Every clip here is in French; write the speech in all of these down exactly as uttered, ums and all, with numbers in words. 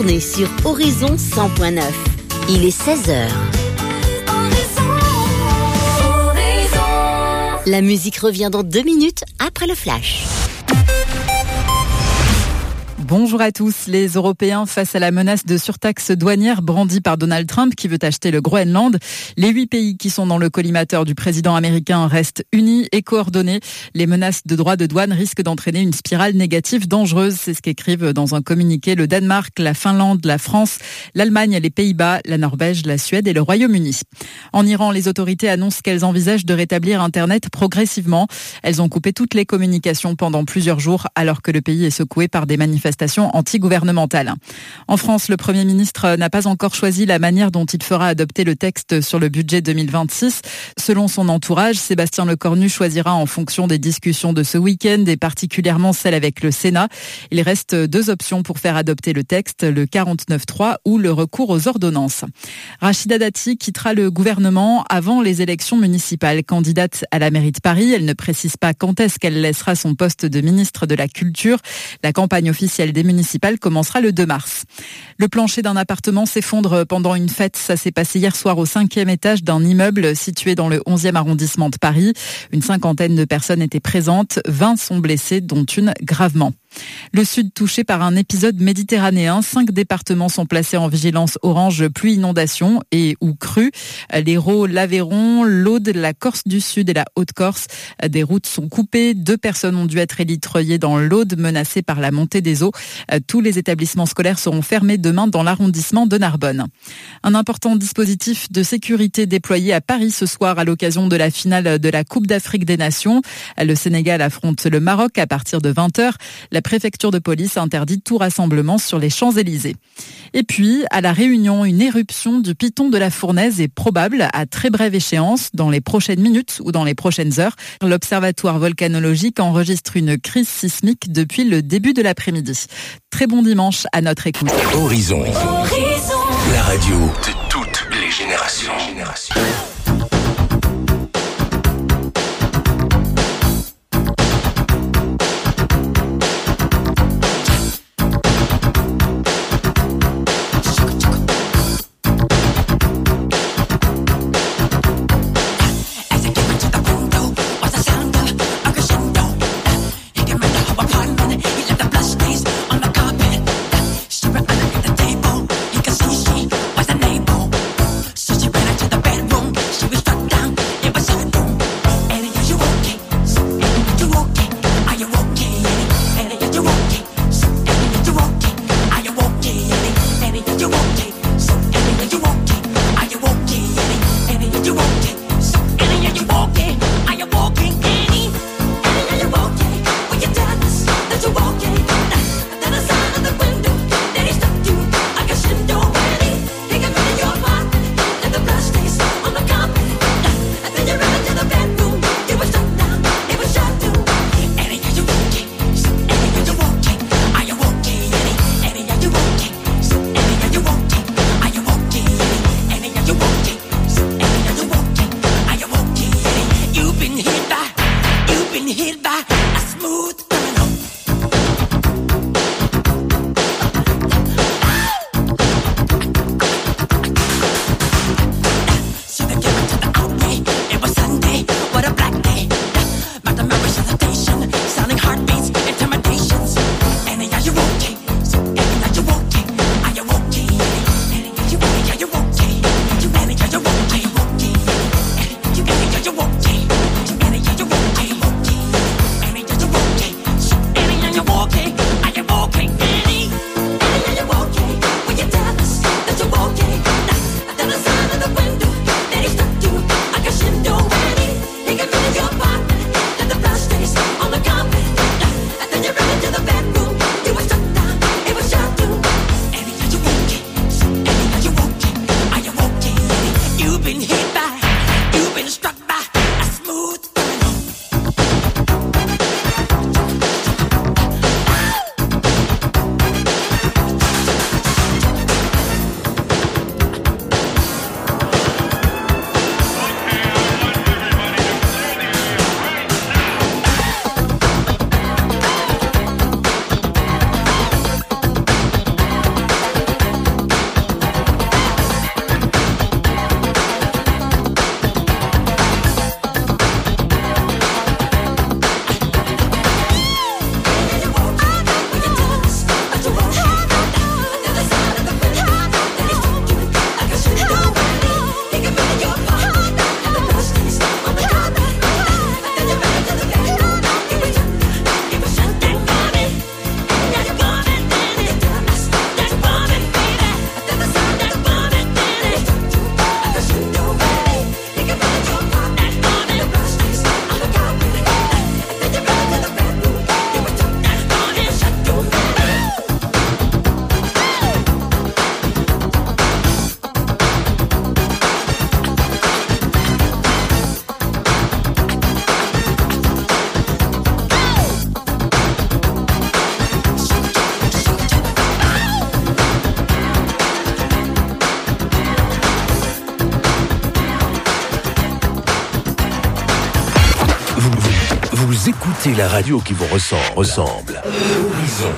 journée sur Horizon cent point neuf. Il est seize heures. La musique revient dans deux minutes après le flash. Bonjour à tous. Les Européens face à la menace de surtaxe douanière brandie par Donald Trump qui veut acheter le Groenland. Les huit pays qui sont dans le collimateur du président américain restent unis et coordonnés. Les menaces de droits de douane risquent d'entraîner une spirale négative dangereuse. C'est ce qu'écrivent dans un communiqué le Danemark, la Finlande, la France, l'Allemagne, les Pays-Bas, la Norvège, la Suède et le Royaume-Uni. En Iran, les autorités annoncent qu'elles envisagent de rétablir Internet progressivement. Elles ont coupé toutes les communications pendant plusieurs jours alors que le pays est secoué par des manifestations anti-gouvernementales. En France, le Premier ministre n'a pas encore choisi la manière dont il fera adopter le texte sur le budget deux mille vingt-six. Selon son entourage, Sébastien Lecornu choisira en fonction des discussions de ce week-end et particulièrement celle avec le Sénat. Il reste deux options pour faire adopter le texte, le quarante-neuf trois ou le recours aux ordonnances. Rachida Dati quittera le gouvernement avant les élections municipales. Candidate à la mairie de Paris, elle ne précise pas quand est-ce qu'elle laissera son poste de ministre de la Culture. La campagne officielle des municipales commencera le deux mars. Le plancher d'un appartement s'effondre pendant une fête. Ça s'est passé hier soir au cinquième étage d'un immeuble situé dans le onzième arrondissement de Paris. Une cinquantaine de personnes étaient présentes. vingt sont blessées, dont une gravement. Le sud touché par un épisode méditerranéen. Cinq départements sont placés en vigilance orange pluie inondation et ou crue. L'Hérault, l'Aveyron, l'Aude, la Corse du Sud et la Haute-Corse. Des routes sont coupées. Deux personnes ont dû être élitreuillées dans l'Aude, menacées par la montée des eaux. Tous les établissements scolaires seront fermés demain dans l'arrondissement de Narbonne. Un important dispositif de sécurité déployé à Paris ce soir à l'occasion de la finale de la Coupe d'Afrique des Nations. Le Sénégal affronte le Maroc à partir de vingt heures. La préfecture de police interdit tout rassemblement sur les Champs-Élysées. Et puis, à La Réunion, une éruption du piton de la Fournaise est probable à très brève échéance, dans les prochaines minutes ou dans les prochaines heures. L'Observatoire volcanologique enregistre une crise sismique depuis le début de l'après-midi. Très bon dimanche à notre écoute. Horizon, Horizon. La radio de toutes les générations. générations. She ran into the bedroom. c'est la radio qui vous ressemble. ressemble. Horizon.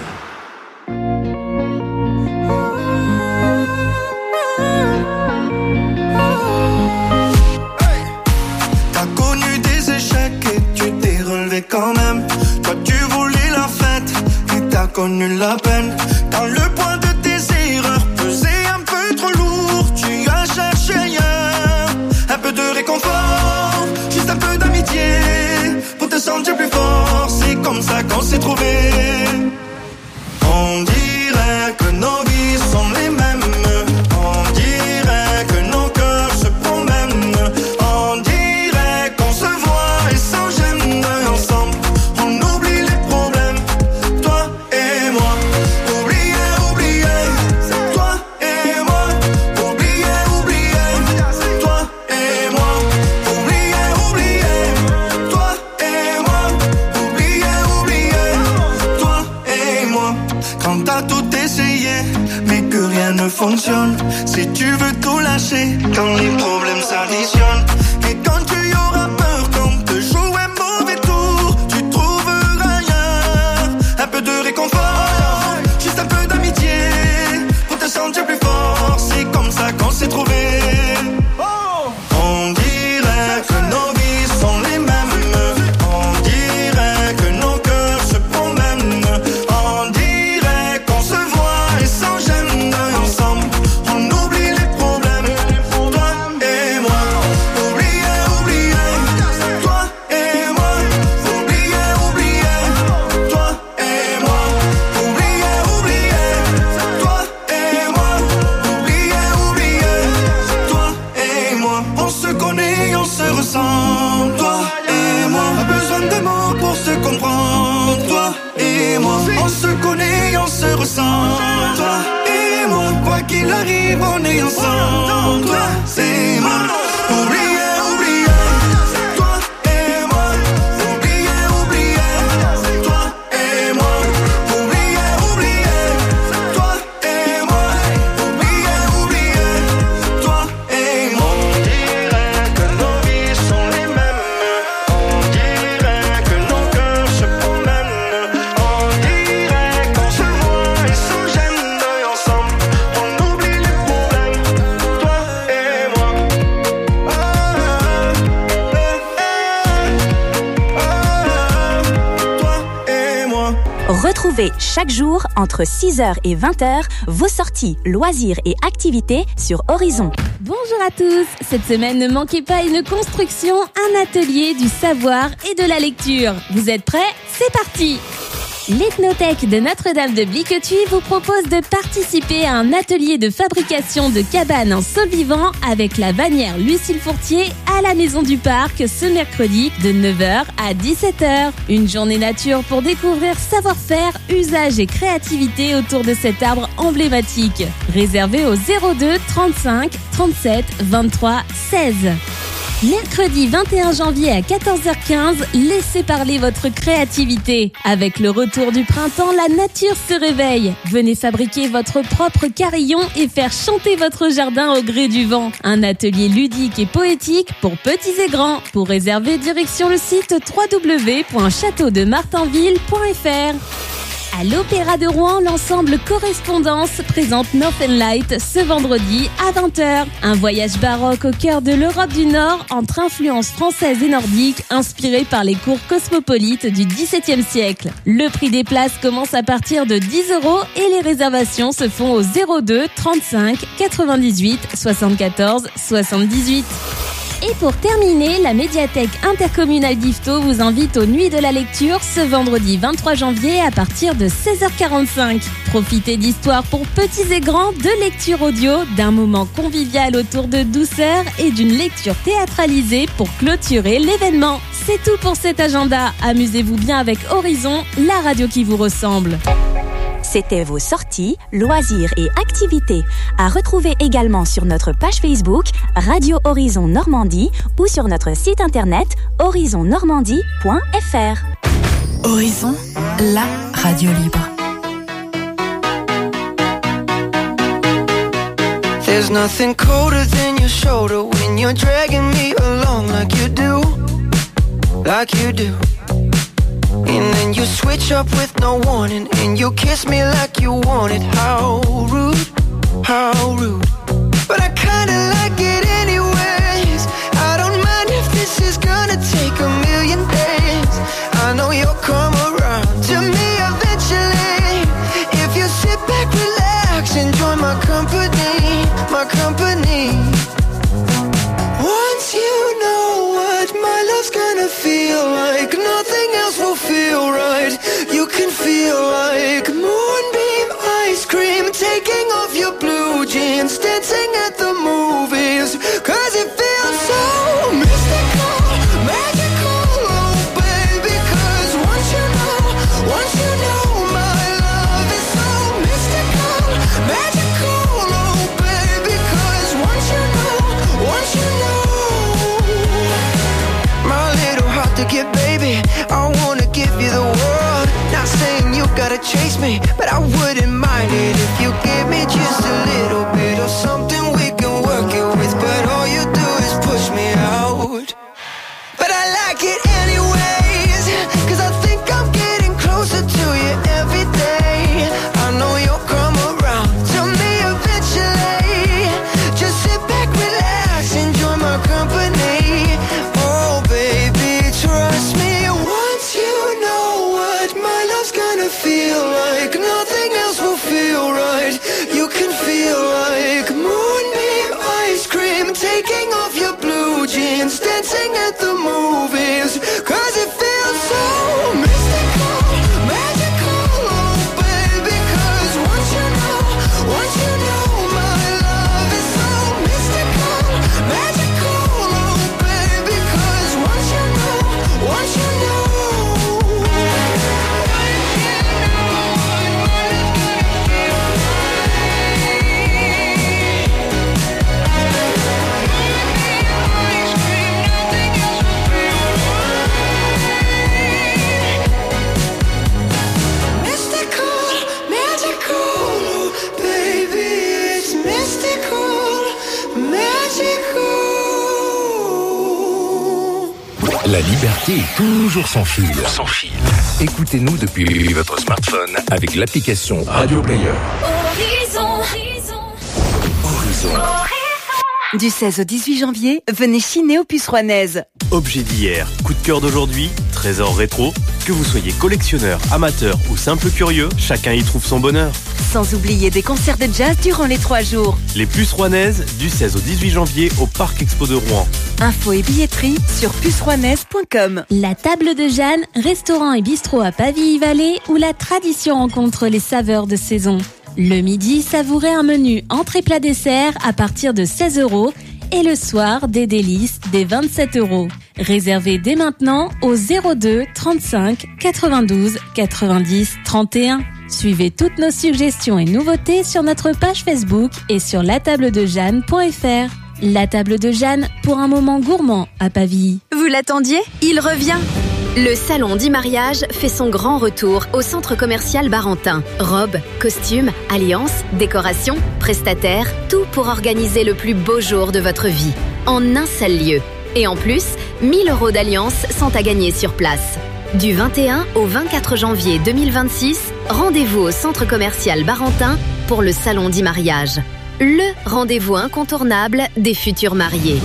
T'as connu des échecs et tu t'es relevé quand même. Toi tu voulais la fête et t'as connu la peine. Quand le poids de tes erreurs pesait un peu trop lourd, tu as cherché ailleurs un peu de réconfort, juste un peu d'amitié pour te sentir plus fort. C'est comme ça qu'on s'est trouvés. On dirait que nos vies sont les mêmes. On dirait que nos cœurs se promènent. On dirait qu'on se voit et sans gêne ensemble. On oublie les problèmes, toi et moi. Oublier, oublier, toi et moi. Oublier, oublier, toi et moi. Oublier, oublier, toi et moi. Oublier, oublier, toi et moi. Quand t'as tout essayé, mais que rien ne fonctionne, si tu veux tout lâcher, quand les problèmes s'additionnent, et quand tu auras peur qu'on te joue un mauvais tour, tu trouveras ailleurs un peu de réconfort, juste un peu d'amitié pour te sentir plus fort. C'est comme ça qu'on s'est trouvés. On dirait que nos vies sont les mêmes. On dirait que nos cœurs se promènent. On dirait qu'on se voit et sans gêne ensemble. On oublie les problèmes, toi et moi. Oublier, oublier, toi et moi. Oublier, oublier, toi et moi. Oublier, oublier, toi et moi. Oublier, oublier, toi et moi. On se connaît, on se ressent, toi et moi. Pas besoin de mots pour se comprendre, toi et moi. On se connaît, on se ressent, toi et moi. Quoi qu'il arrive, on est ensemble, toi c'est moi. Oublier, oublier, toi et moi. Oublier, oublier, toi et moi. Oublier, oublier, toi et moi. Oublier, oublier, toi et moi. On dirait que nos vies sont les mêmes. On dirait que nos cœurs se promènent. On dirait qu'on se voit et sans gêne ensemble. On oublie les problèmes, toi et moi. Ah, ah, ah, toi et moi. Retrouvez chaque jour entre six heures et vingt heures vos sorties, loisirs et activités sur Horizon. Bonjour à tous. Cette semaine, ne manquez pas une construction, un atelier du savoir et de la lecture. Vous êtes prêts ? C'est parti. L'Ethnothèque de Notre-Dame de Bliquetuit vous propose de participer à un atelier de fabrication de cabanes en sol vivant avec la bannière Lucille Fourtier à la Maison du Parc ce mercredi de neuf heures à dix-sept heures. Une journée nature pour découvrir savoir-faire, usage et créativité autour de cet arbre emblématique. Réservé au zéro deux trente-cinq trente-sept vingt-trois seize. Mercredi vingt et un janvier à quatorze heures quinze, laissez parler votre créativité. Avec le retour du printemps, la nature se réveille. Venez fabriquer votre propre carillon et faire chanter votre jardin au gré du vent. Un atelier ludique et poétique pour petits et grands. Pour réserver, direction le site w w w point château de martinville point f r. À l'Opéra de Rouen, l'ensemble Correspondance présente Northern Light ce vendredi à vingt heures. Un voyage baroque au cœur de l'Europe du Nord entre influences françaises et nordiques inspirées par les cours cosmopolites du dix-septième siècle. Le prix des places commence à partir de dix euros et les réservations se font au zéro deux trente-cinq quatre-vingt-dix-huit soixante-quatorze soixante-dix-huit. Et pour terminer, la médiathèque intercommunale d'Yvetot vous invite aux Nuits de la lecture ce vendredi vingt-trois janvier à partir de seize heures quarante-cinq. Profitez d'histoires pour petits et grands, de lecture audio, d'un moment convivial autour de douceur et d'une lecture théâtralisée pour clôturer l'événement. C'est tout pour cet agenda. Amusez-vous bien avec Horizon, la radio qui vous ressemble. C'était vos sorties, loisirs et activités. À retrouver également sur notre page Facebook Radio Horizon Normandie ou sur notre site internet horizon normandie point f r. Horizon, la radio libre. There's nothing colder than your shoulder when you're dragging me along like you do, like you do. And then you switch up with no warning, and you kiss me like you want it. How rude, how rude. But I kinda like it anyways. I don't mind if this is gonna take a million days. I know you'll come around to me eventually. If you sit back, relax, enjoy my company, my company. Once you know what my love's gonna feel like, nothing else will feel right. You can feel like moonbeam ice cream, taking off your blue jeans, dancing at the movies, cause it feels so mystical, magical, oh baby. Cause once you know, once you know my love is so mystical, magical, oh baby. Cause once you know, once you know, my little heart to get, baby, I wanna give you the world. Not saying you gotta chase me, but I wouldn't mind it if you give me just a little bit of something we can work it with. But all you do is push me out. But I like it anyways, cause I think I'm getting closer to you every day. I know you'll come around to me eventually. Just sit back, relax, enjoy my company. Oh baby, trust me. Once you know what my love's gonna feel like, nothing else will feel right. You can feel like moonbeam ice cream, taking off your blue jeans, dancing at the movies, cause it feels so mystical, magical, oh baby. Cause once you know, once you know my love is so mystical, magical, oh baby. Cause once you know, once you know. La liberté est toujours sans fil. Sans fil. Écoutez-nous depuis votre smartphone avec l'application Radio Player. Horizon. Horizon. Du seize au dix-huit janvier, venez chiner aux Puces Rouennaises. Objet d'hier, coup de cœur d'aujourd'hui, trésor rétro. Que vous soyez collectionneur, amateur ou simple curieux, chacun y trouve son bonheur. Sans oublier des concerts de jazz durant les trois jours. Les Puces Rouennaises, du seize au dix-huit janvier au Parc Expo de Rouen. Infos et billetterie sur puces rouennaises point com. La Table de Jeanne, restaurant et bistrot à Pavilly-Vallée, où la tradition rencontre les saveurs de saison. Le midi, savourez un menu entrée plat dessert à partir de seize euros et le soir, des délices dès vingt-sept euros. Réservez dès maintenant au zéro deux trente-cinq quatre-vingt-douze quatre-vingt-dix trente et un. Suivez toutes nos suggestions et nouveautés sur notre page Facebook et sur la table de jeanne point f r. La Table de Jeanne, pour un moment gourmand à Pavilly. Vous l'attendiez ? Il revient. Le salon du mariage fait son grand retour au centre commercial Barentin. Robes, costumes, alliances, décorations, prestataires, tout pour organiser le plus beau jour de votre vie. En un seul lieu. Et en plus, mille euros d'alliances sont à gagner sur place. Du vingt et un au vingt-quatre janvier deux mille vingt-six, rendez-vous au centre commercial Barentin pour le salon du mariage. Le rendez-vous incontournable des futurs mariés.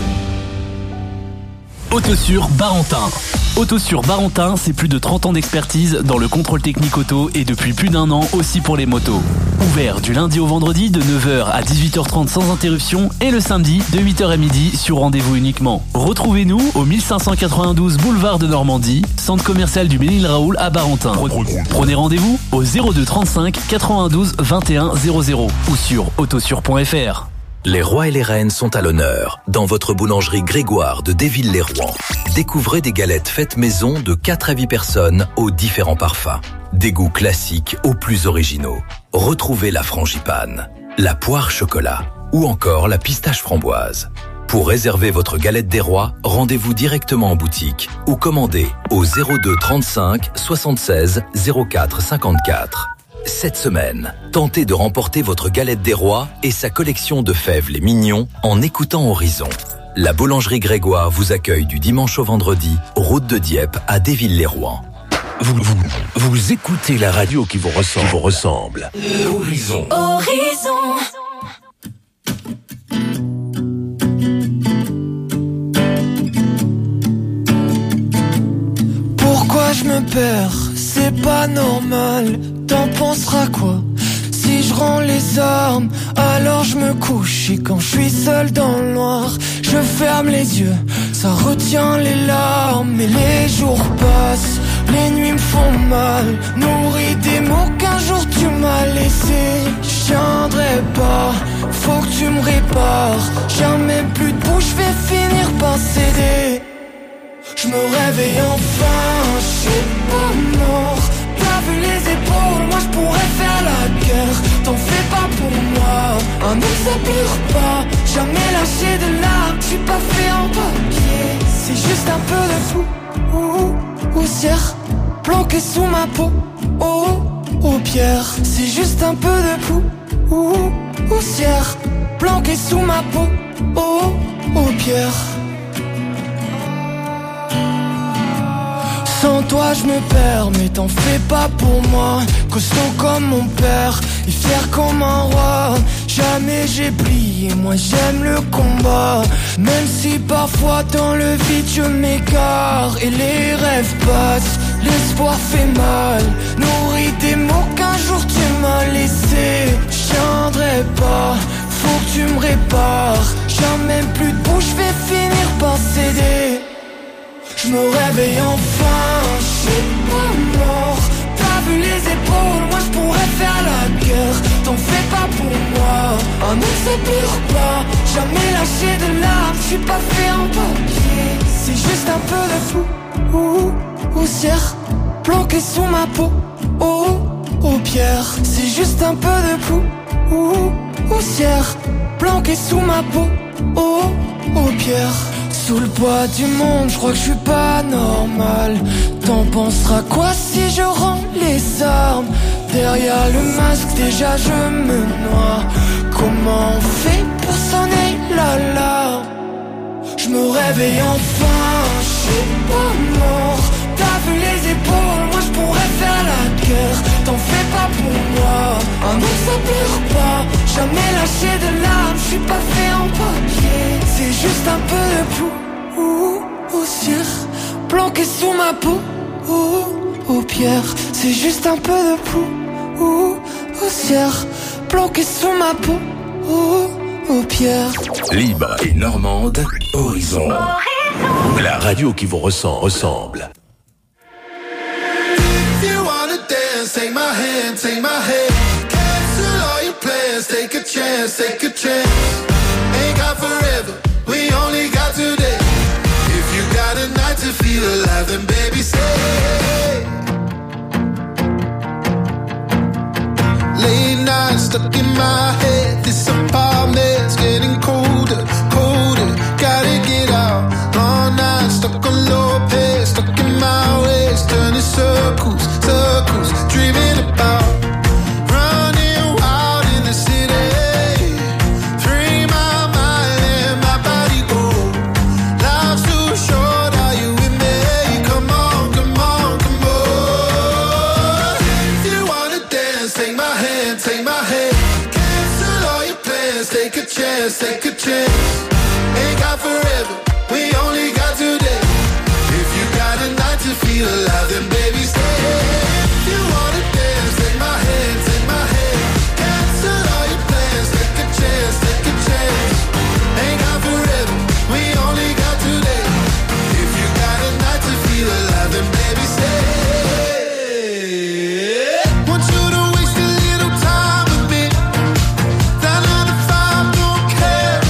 Autosur Barentin. Autosur Barentin, c'est plus de trente ans d'expertise dans le contrôle technique auto et depuis plus d'un an aussi pour les motos. Ouvert du lundi au vendredi de neuf heures à dix-huit heures trente sans interruption et le samedi de huit heures à midi sur rendez-vous uniquement. Retrouvez-nous au mille cinq cent quatre-vingt-douze boulevard de Normandie, centre commercial du Ménil-Raoul à Barentin. Prenez rendez-vous au zéro deux trente-cinq quatre-vingt-douze vingt et un zéro zéro ou sur autosur point f r. Les rois et les reines sont à l'honneur dans votre boulangerie Grégoire de Déville-les-Rouen. Découvrez des galettes faites maison de quatre à huit personnes aux différents parfums. Des goûts classiques aux plus originaux. Retrouvez la frangipane, la poire chocolat ou encore la pistache framboise. Pour réserver votre galette des rois, rendez-vous directement en boutique ou commandez au zéro deux trente-cinq soixante-seize zéro quatre cinquante-quatre. Cette semaine, tentez de remporter votre galette des rois et sa collection de fèves les mignons en écoutant Horizon. La boulangerie Grégoire vous accueille du dimanche au vendredi, route de Dieppe à Déville-les-Rouen. Vous, vous, vous écoutez la radio qui vous ressemble. Qui vous ressemble. Horizon. Horizon. Pourquoi je me perds? C'est pas normal. T'en penseras quoi? Si je rends les armes, alors je me couche. Et quand je suis seul dans le noir, je ferme les yeux, ça retient les larmes. Mais les jours passent, les nuits me font mal, nourris des mots qu'un jour tu m'as laissé. Je tiendrai pas, faut que tu me répares. Jamais plus de bouche, je vais finir par céder. Je me réveille enfin, je suis pas mort. T'as vu les épaules, moi je pourrais faire la guerre. T'en fais pas pour moi, un homme ça pleure pas. Jamais lâché de larmes, je suis pas fait en papier. C'est juste un peu de fou, ou poussière planqué sous ma peau, oh, oh, pierre. C'est juste un peu de pou, ou poussière planqué sous ma peau, oh, oh, pierre. Sans toi je me perds, mais t'en fais pas pour moi. Costaud comme mon père, et fier comme un roi. Jamais j'ai plié, moi j'aime le combat. Même si parfois dans le vide je m'égare. Et les rêves passent, l'espoir fait mal. Nourris des mots qu'un jour tu m'as laissé. Je tiendrai pas, faut que tu me répares. Jamais plus de bouche, je vais finir par céder. Je me réveille enfin, je suis pas mort. T'as vu les épaules, moi je pourrais faire la guerre. T'en fais pas pour moi, un homme ça pleure pas. Jamais lâché de larmes, je suis pas fait en papier. C'est juste un peu de fou, ou poussière planqué sous ma peau, oh, oh, pierre. C'est juste un peu de fou, ou poussière planqué sous ma peau, oh, oh, pierre. Sous le poids du monde, je crois que je suis pas normal. T'en penseras quoi si je rends les armes? Derrière le masque, déjà je me noie. Comment on fait pour sonner l'alarme? Je me réveille enfin, je suis pas mort. T'as vu les épaules, moi je pourrais faire la guerre. T'en fais pas pour moi, un homme ça pleure pas. Jamais lâché de larmes, je suis pas fait en papier. C'est juste un peu de pou, ou poussière planqué sous ma peau, ou aux pierres. C'est juste un peu de pou, ou poussière planqué sous ma peau, ou aux pierres. Libre et normande, Horizon. Horizon. La radio qui vous ressent, ressemble. If you wanna dance, take my hand, take my hand. Cancel all your plans, take a chance, take a chance. Ain't got forever, we only got today. If you got a night to feel alive, then baby stay. Late night stuck in my head, this apartment's getting colder, colder. Gotta get out, long night stuck on low pace, stuck in my ways, turning circles, circles, dreaming about. Take a chance, ain't got forever, we only got today. If you got a night to feel alive, then baby stay. If you wanna dance, take my hand, take my hand. Cancel all your plans, take a chance, take a chance. Ain't got forever, we only got today. If you got a night to feel alive, then baby stay. Want you to waste a little time with me. That nine to five don't care.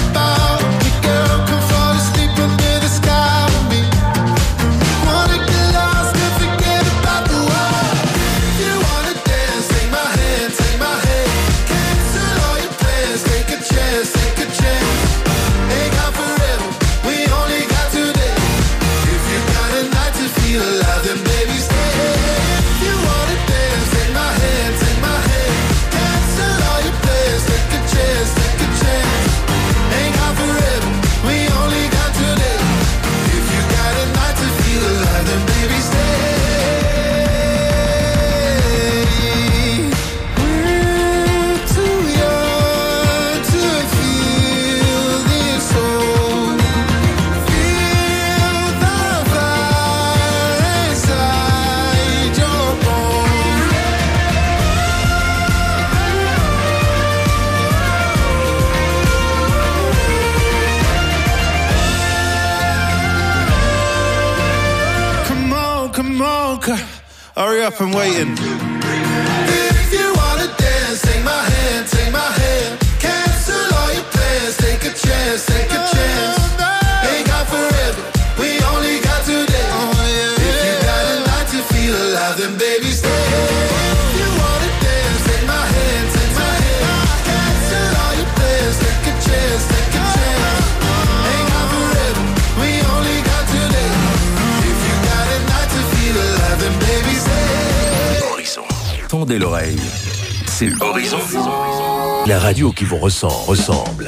up and waiting. If you wanna dance, take my hand, take my hand. Cancel all your plans, take a chance, take a chance. Ain't got forever, we only got today. If you got a night to feel alive, then baby stay. If you wanna dance, take my hand, take my hand. Cancel all your plans, take a chance, take a chance. Ain't got forever, we only got today. If you got a night to feel alive, then baby stay. Horizon. Tendez l'oreille. C'est Horizon. La radio qui vous ressent, ressemble.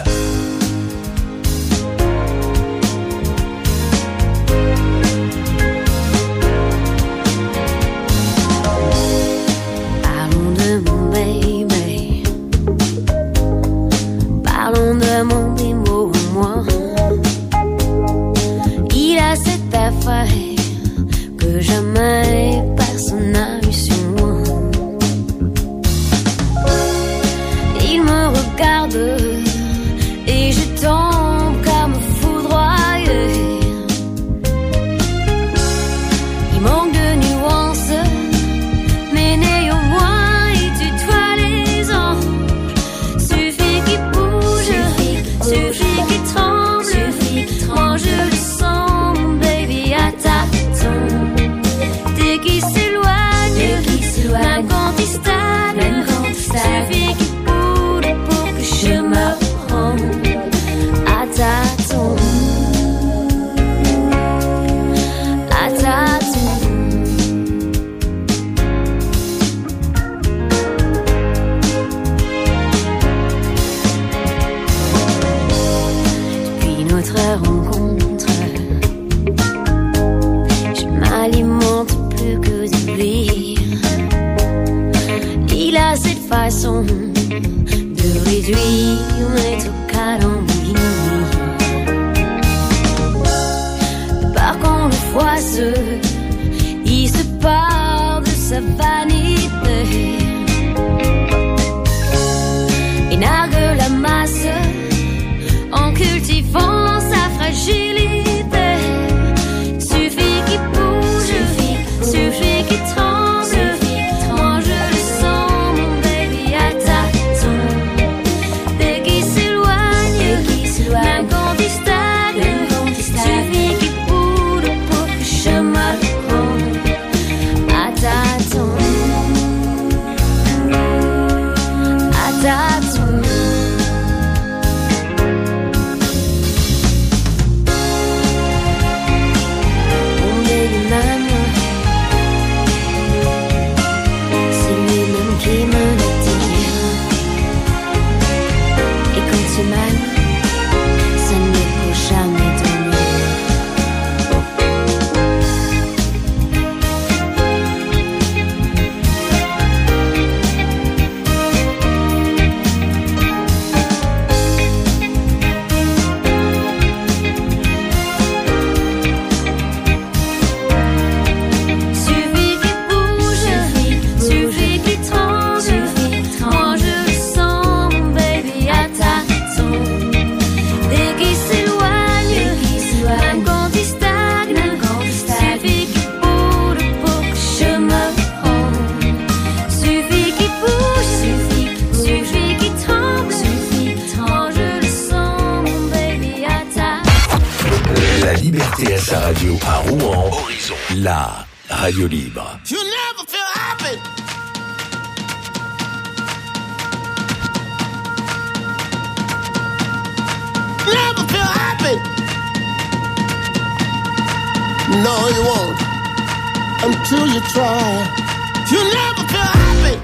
Parlons de mon baby. Parlons de mon démo, moi. Il a cette affaire que jamais personne n'a eu sur moi. Il me regarde et je tombe comme foudroyé. Il manque de nuances, mais néanmoins il tutoie les anges. Suffit qu'il bouge, suffit qu'il tremble. Moi je le sens, mon baby, à tâtons. Dès qu'il s'éloigne, même quand il stagne, suffit qu'il je me rends à tâtons, à tâtons. Depuis notre rencontre, je m'alimente plus que de lui. Il a cette façon de réduire mes trucs à l'embrouille. Par contre, le foiseux, il se part de sa vanité et nargue la masse en cultivant sa fragilité. Suffit qu'il bouge, suffit qu'il tremble. Moi je le sens, mon baby, à tâtons. Dès qu'il s'éloigne, même quand il stagne, suffit qu'il bouge pour que je me rende à tâtons, à tâtons. Mon baby m'aime, c'est lui-même qui me le dit. Et quand tu m'aimes, ça ne peut jamais tomber. Suffit qu'il bouge, suffit qu'il tremble. Moi je le sens, mon baby, à tâtons. Dès qu'il s'éloigne, même quand il stagne, suffit qu'il bouge pour que je me rende. Suffit qu'il bouge, suffit qu'il tremble. Moi je le sens, mon baby, à tâtons. La liberté à sa radio à Rouen. Horizon. La radio libre. You never feel happy. Never feel happy. No, you won't until you try. You never feel happy.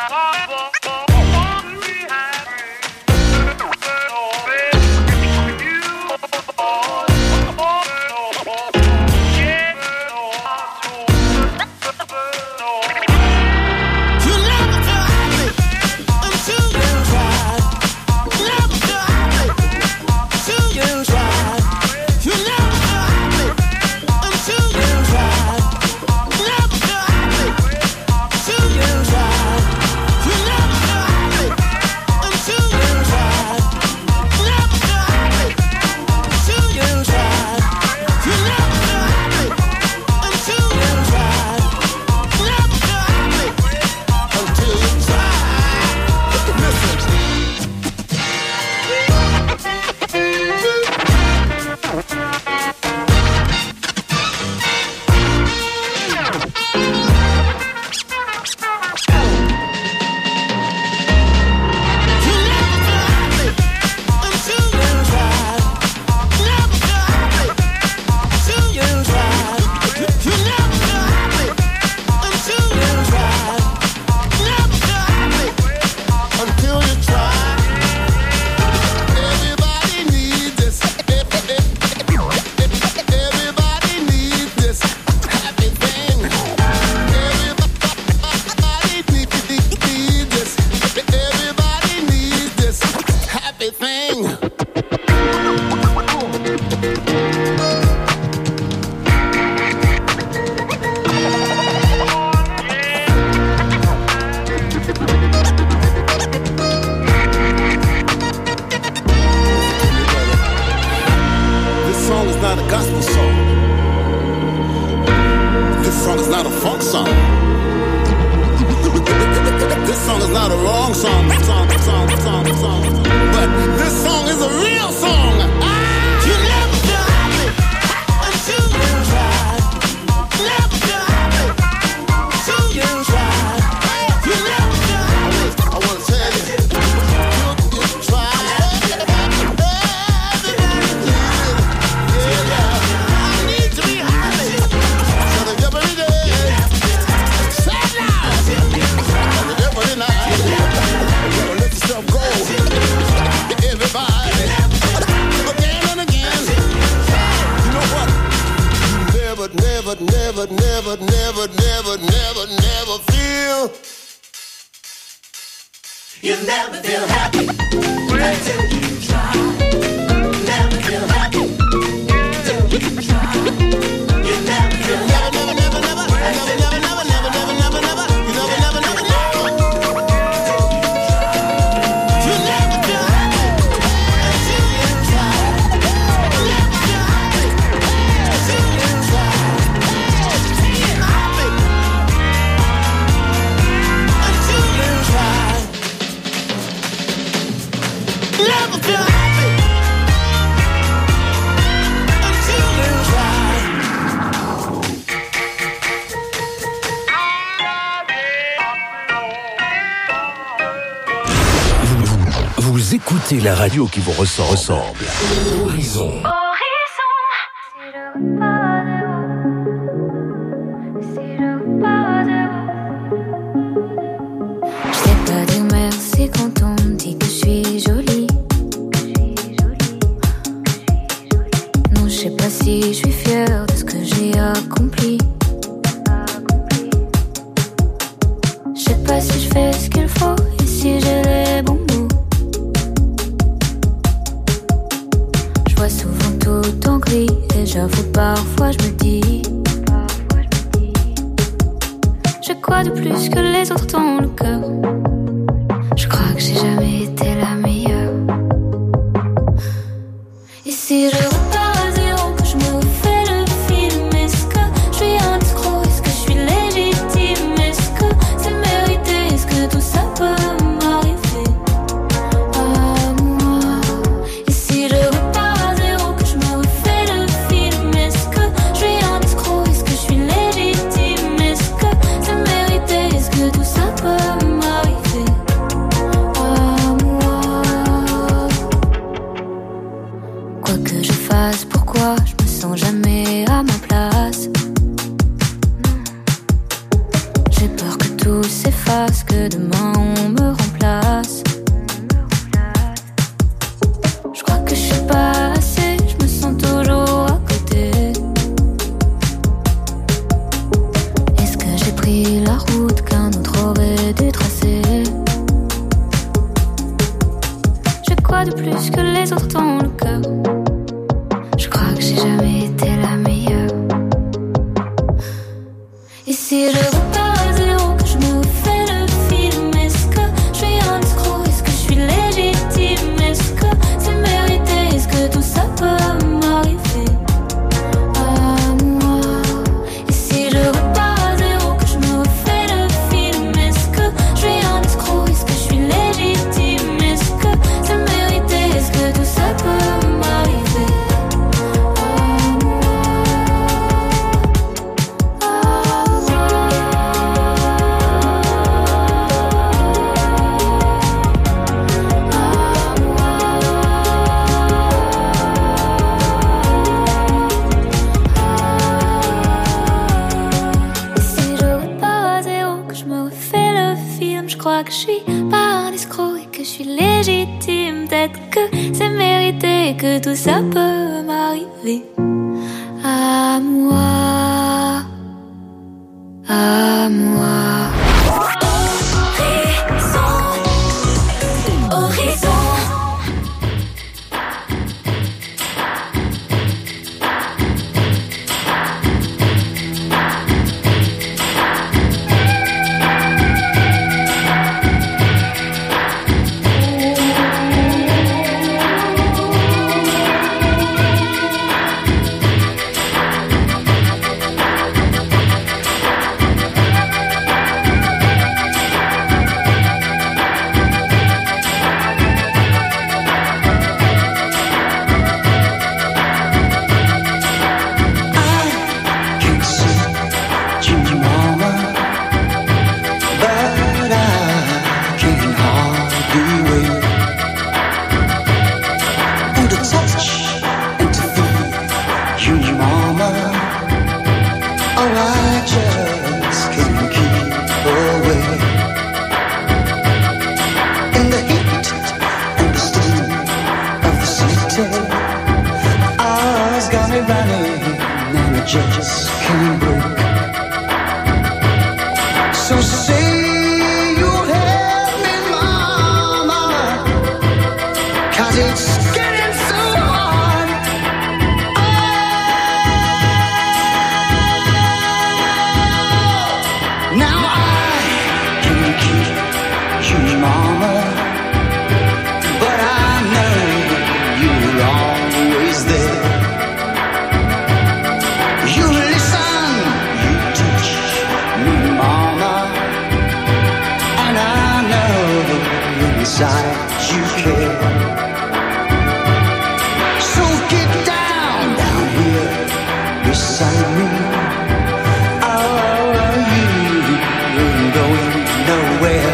You never feel happy until you try. Never feel happy until you try. You never feel happy until you try. Never feel happy until you never, never, never, never, never feel. You'll never feel happy until you try. Never feel happy until you try. You'll never feel happy. Never, never, never, never, never, never, never, never, never, never, never. You never, never, never, never. You'll never feel happy until you try. Never feel happy until you try. Being happy until you try. Never feel happy until you try. Vous, vous écoutez la radio qui vous ressemble. ressemble. Horizon. Je sais pas dire merci quand on me dit que je suis jolie. Non, je sais pas si je suis fière de ce que j'ai accompli. Je sais pas si je fais ce qu'il faut et si j'ai les bons mots. Je vois souvent tout en gris et j'avoue parfois je me dis, j'ai quoi de plus que les autres dans le cœur? Je crois que j'ai jamais été la meilleure. Et si je repars à zéro, que je me refais le film, est-ce que je suis un escroc? Est-ce que je suis légitime? Est-ce que c'est mérité? Est-ce que tout ça peut m'arriver à moi? Et si je repars à zéro, que je me refais le film, est-ce que je suis un escroc? Est-ce que je suis légitime? Est-ce que c'est mérité? Est-ce que tout ça peut m'arriver à moi? Quoi que je fasse, pourquoi je me sens jamais à ma place? J'ai peur que tout s'efface, que demain on me remplace. Je crois que je suis pas assez, je me sens toujours à côté. Est-ce que j'ai pris la route qu'un autre aurait dû tracer? J'ai quoi de plus que les autres dans le cœur? Je crois que j'ai jamais été la meilleure. Et si je repars à zéro, que je me refais le film, est-ce que je suis un escroc? Est-ce que je suis légitime? Est-ce que c'est mérité? Est-ce que tout ça peut m'arriver à moi? Et si je repars à zéro, que je me refais le film, est-ce que je suis un escroc? Est-ce que je suis légitime? Est-ce que c'est mérité? Est-ce que tout ça peut m'arriver à moi? Et si je repars à zéro, que je me refais le film, je crois que je suis pas un escroc et que je suis légitime. Peut-être que c'est mérité et que tout ça peut m'arriver à moi, à moi. Horizon, horizon. just can't break. inside you care. So get down, down here beside me. Oh, you ain't going nowhere.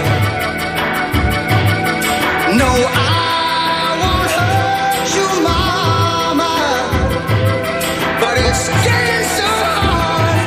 No, I won't hurt you, mama, but it's getting so hard.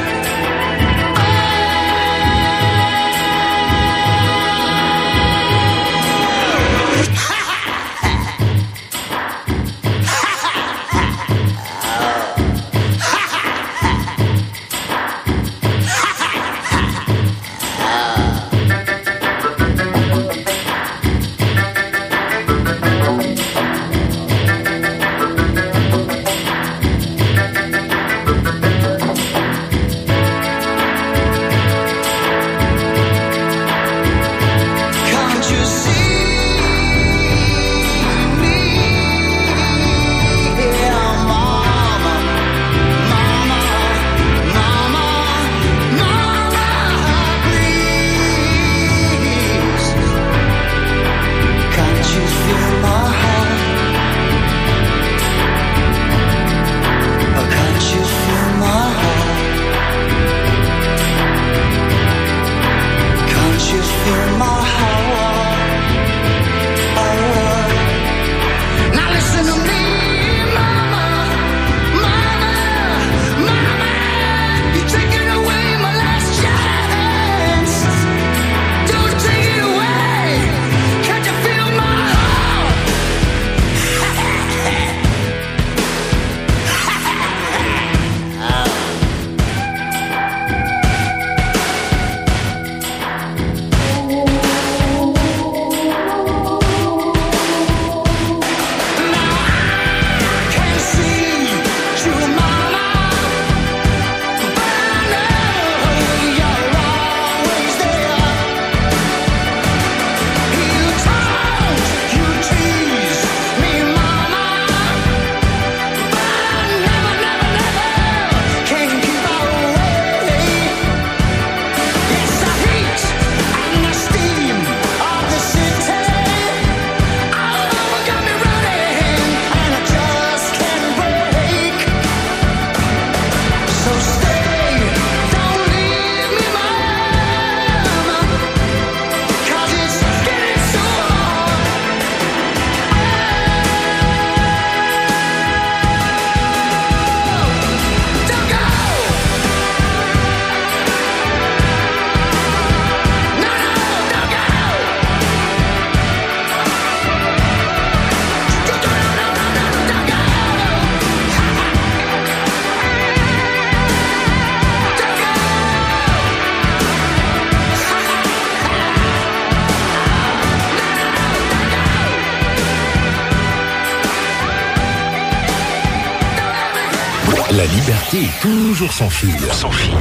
La liberté est toujours sans fil. Sans fil.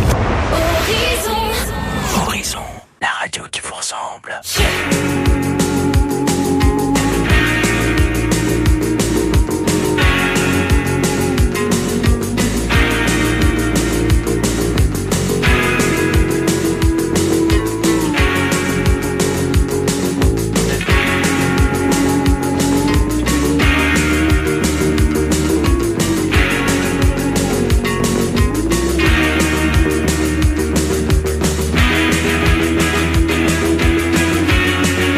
Horizon. Horizon, la radio qui vous ressemble. Thank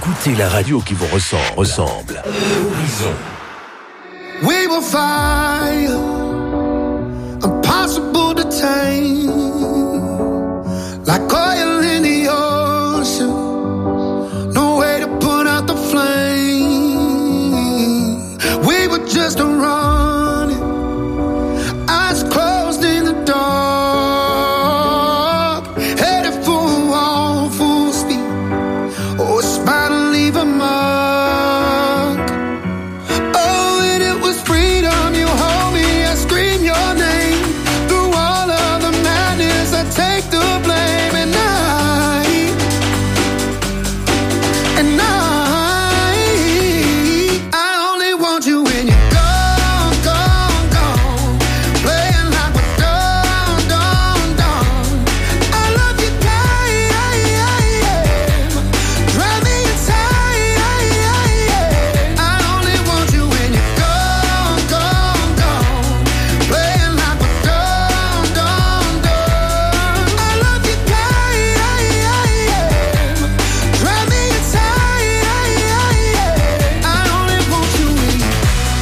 Écoutez la radio qui vous ressemble. ressemble. Horizon. We will fire, impossible to tame, like oil in the ocean, no way to put out the flame. We were just running, eyes closed in the dark, headed for a wall, full speed. Oh, it's bound to leave a mark. Oh, and it was freedom. You hold me, I scream your name. Through all of the madness, I take the blame. And I, and I, I only want you when you're gone, gone, gone. Playing like we're done, done, done. I love you, time. Drive me inside. I only want you when you're gone, gone, gone. Playing like we're done, done, done. I love you, time. Drive me inside. I only want you when you.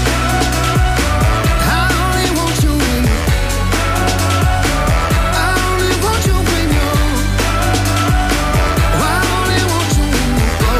I only want you when you. I only want you when you. I only want you when you go.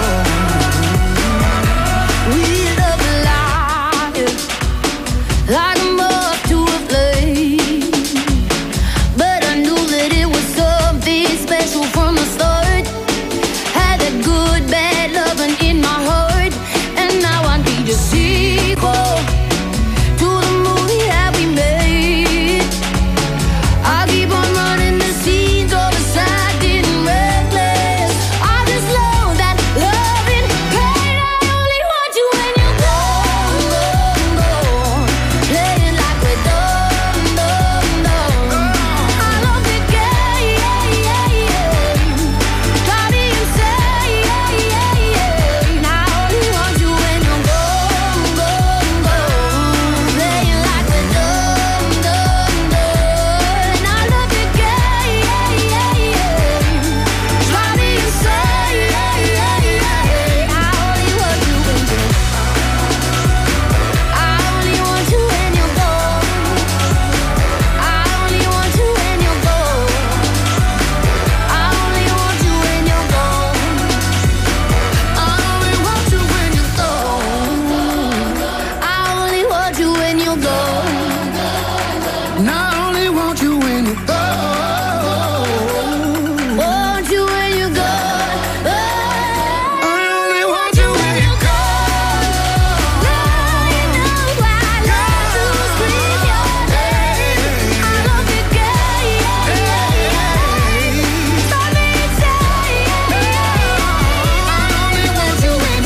We love life like a moth to a flame, but I knew that it was something special from the start. Had that good, bad loving in my heart, and now I need a sequel to the movie that we made. I keep on running the scenes of us acting reckless. I just know that loving pain. I only want you when you're gone, gone, gone. Playing like we're done, done, done. I love the game, drive me insane. I only want you when you're gone, gone, gone. Playing like we're done, done, done. I love the game, drive me insane. I only want you when you're. I only want you when you're gone. I only want you when you're gone. I only want you when you're gone. I only want you when you're gone. I only want you when you're gone. And I only want you when you're gone. Want you when you're gone. I only want you when you're gone. I know I love to scream your name. I love the game. Stop me inside. I only want you when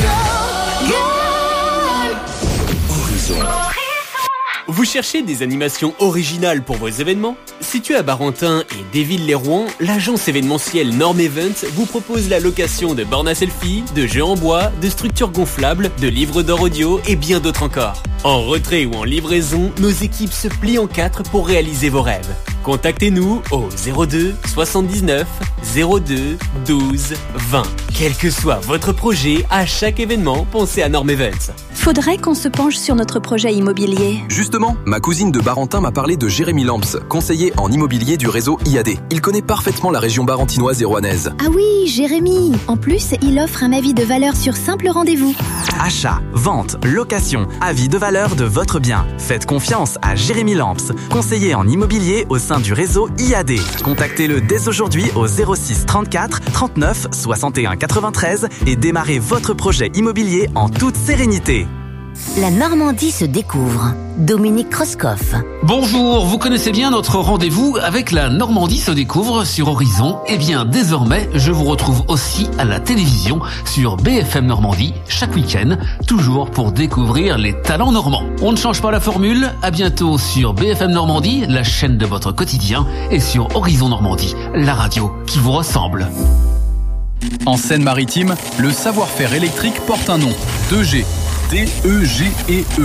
you're gone. Vous cherchez des animations originales pour vos événements ? Situé à Barentin et Déville-les-Rouen, l'agence événementielle Norm Event vous propose la location de bornes à selfie, de jeux en bois, de structures gonflables, de livres d'or audio et bien d'autres encore. En retrait ou en livraison, nos équipes se plient en quatre pour réaliser vos rêves. Contactez-nous au zéro deux soixante-dix-neuf zéro deux douze vingt. Quel que soit votre projet, à chaque événement, pensez à Norm Events. Faudrait qu'on se penche sur notre projet immobilier. Justement, ma cousine de Barentin m'a parlé de Jérémy Lamps, conseiller en immobilier du réseau I A D. Il connaît parfaitement la région barentinoise et rouennaise. Ah oui, Jérémy. En plus, il offre un avis de valeur sur simple rendez-vous. Achat, vente, location, avis de valeur de votre bien. Faites confiance à Jérémy Lamps, conseiller en immobilier au sein du réseau I A D. Contactez-le dès aujourd'hui au zéro six trente-quatre trente-neuf soixante et un quatre-vingt-treize et démarrez votre projet immobilier en toute sérénité. La Normandie se découvre. Dominique Krauskopf. Bonjour, vous connaissez bien notre rendez-vous avec la Normandie se découvre sur Horizon. Eh bien, désormais, je vous retrouve aussi à la télévision sur B F M Normandie chaque week-end, toujours pour découvrir les talents normands. On ne change pas la formule. À bientôt sur B F M Normandie, la chaîne de votre quotidien, et sur Horizon Normandie, la radio qui vous ressemble. En Seine-Maritime, le savoir-faire électrique porte un nom, deux G. D E G E E.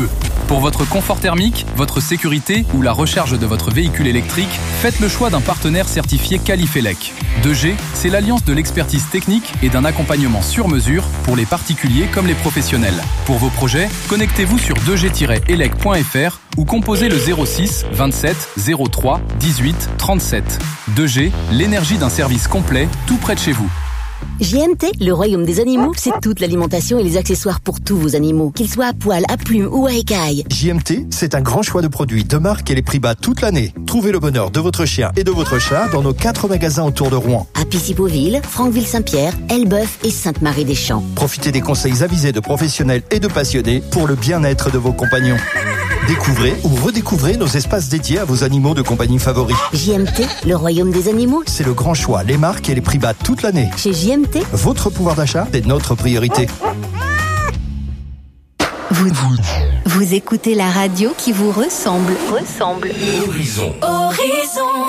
Pour votre confort thermique, votre sécurité ou la recharge de votre véhicule électrique, faites le choix d'un partenaire certifié Qualifelec. deux G, c'est l'alliance de l'expertise technique et d'un accompagnement sur mesure pour les particuliers comme les professionnels. Pour vos projets, connectez-vous sur deux G tiret elec point f r ou composez le zéro six vingt-sept zéro trois dix-huit trente-sept. deux G, l'énergie d'un service complet tout près de chez vous. J M T, le royaume des animaux, c'est toute l'alimentation et les accessoires pour tous vos animaux, qu'ils soient à poil, à plumes ou à écailles. J M T, c'est un grand choix de produits, de marques et les prix bas toute l'année. Trouvez le bonheur de votre chien et de votre chat dans nos quatre magasins autour de Rouen. À Pissipoville, Franqueville-Saint-Pierre, Elbeuf et Sainte-Marie-des-Champs. Profitez des conseils avisés de professionnels et de passionnés pour le bien-être de vos compagnons. Découvrez ou redécouvrez nos espaces dédiés à vos animaux de compagnie favoris. J M T, le royaume des animaux. C'est le grand choix, les marques et les prix bas toute l'année. Chez J M T, votre pouvoir d'achat est notre priorité. Vous, vous écoutez la radio qui vous ressemble. Ressemble. Horizon. Horizon.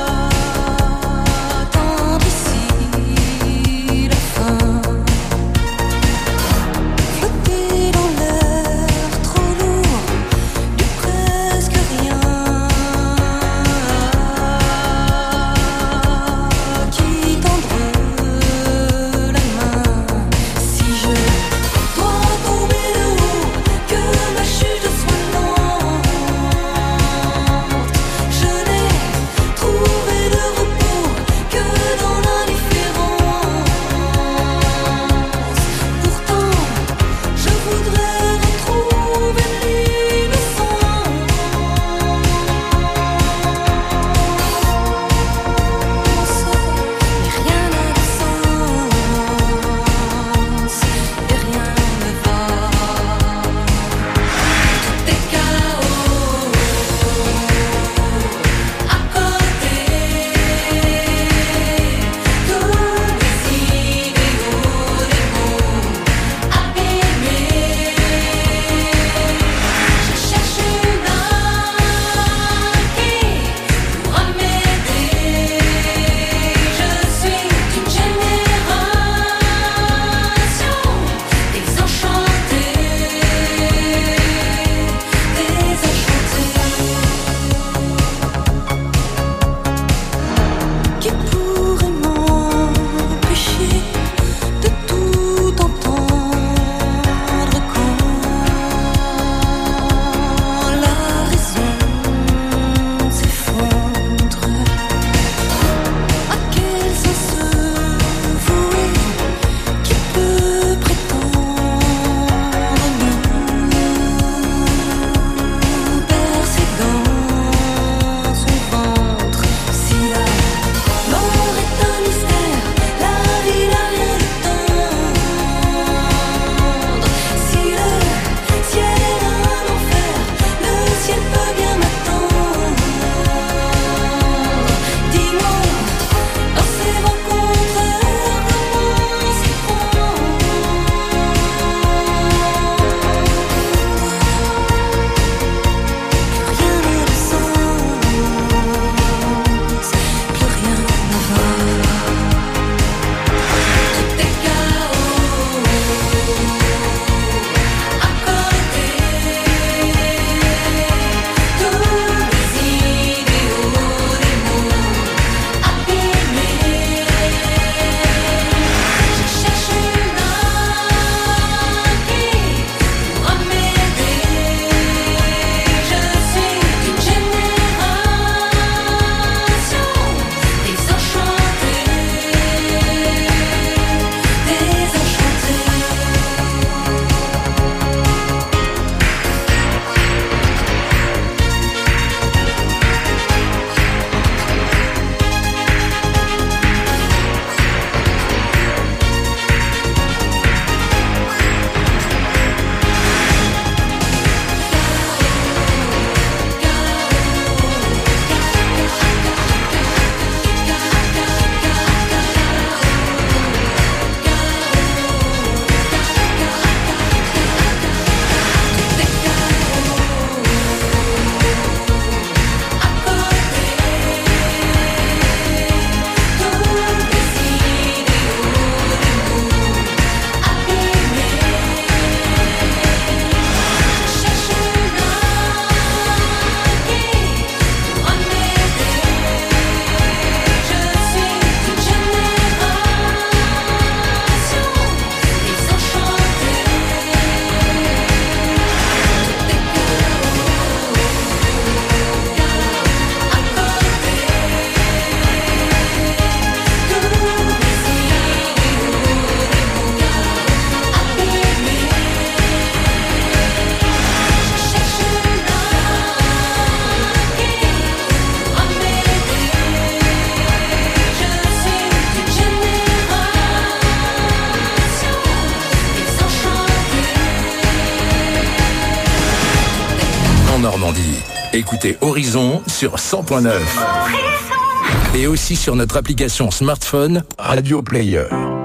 Attendre ici la fin. Écoutez Horizon sur cent point neuf. Et aussi sur notre application smartphone Radio Player.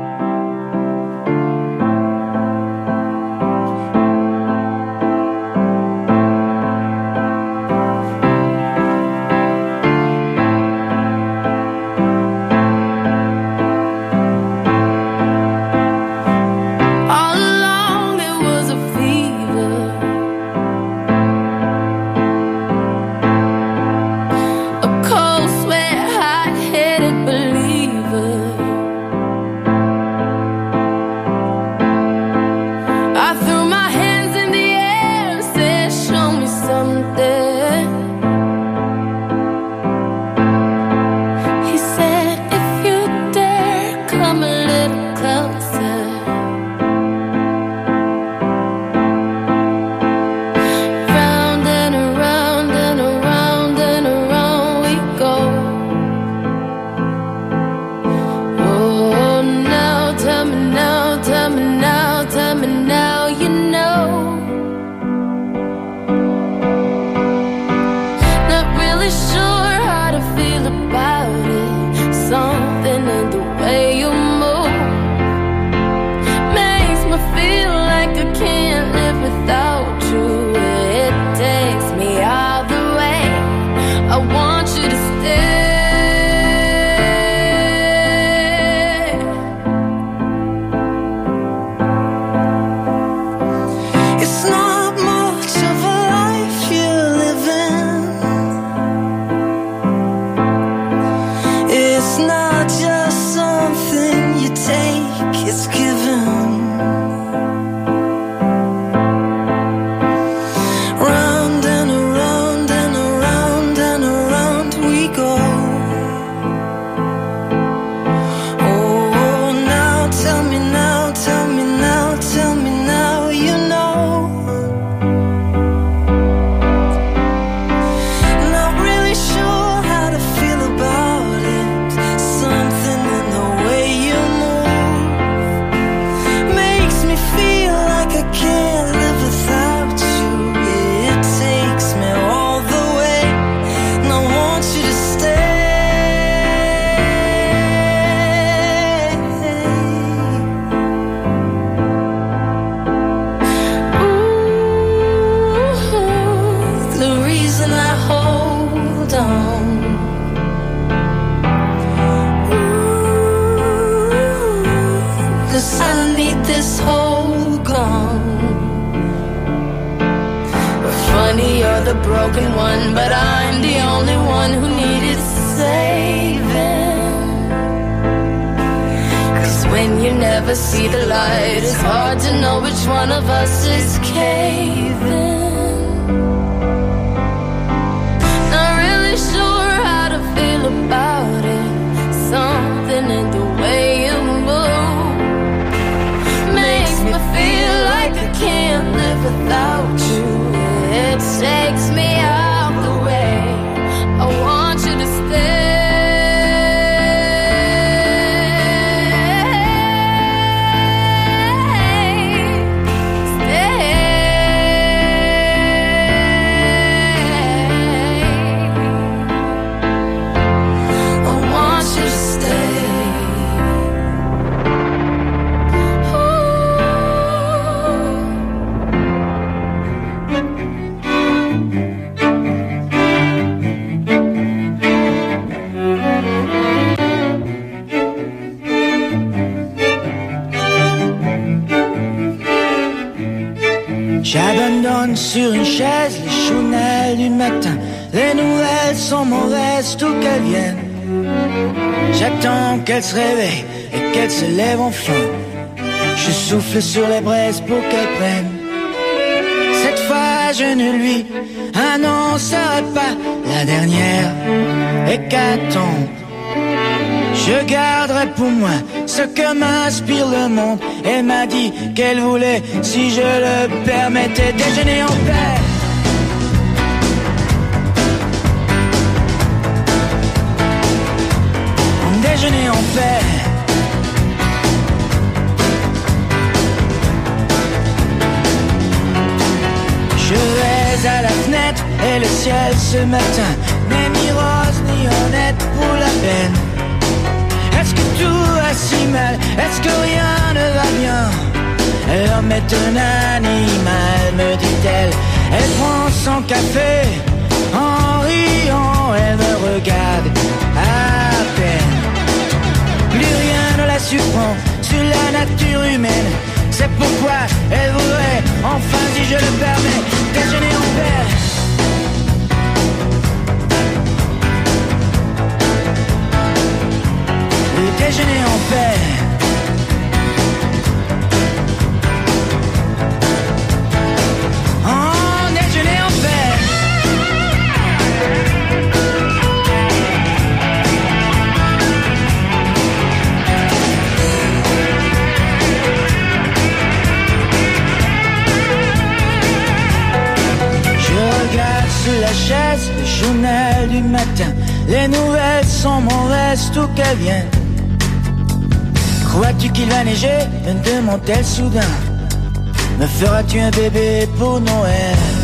J'abandonne sur une chaise les chounelles du matin. Les nouvelles sont mauvaises, tout qu'elles viennent. J'attends qu'elles se réveillent et qu'elles se lèvent enfin. Je souffle sur les braises pour qu'elles prennent. Cette fois je ne lui annoncerai pas la dernière hécatombe. Je garderai pour moi ce que m'inspire le monde. Elle m'a dit qu'elle voulait, si je le permettais, déjeuner en paix. Déjeuner en paix. Je vais à la fenêtre regardé le ciel ce matin, mais ni rose ni honnête pour la peine. Est-ce que tout va si mal? Est-ce que rien ne va bien? L'homme est un animal, me dit-elle. Elle prend son café, en riant, elle me regarde à peine. Plus rien ne la surprend sur la nature humaine. C'est pourquoi elle voudrait, enfin si je le permets, déjeuner en paix. Oui, déjeuner en paix. En déjeuner en paix. Sous la chaise, le journal du matin. Les nouvelles sont mauvaises, tout qu'elles viennent. Crois-tu qu'il va neiger? Me demande-t-elle soudain. Me feras-tu un bébé pour Noël?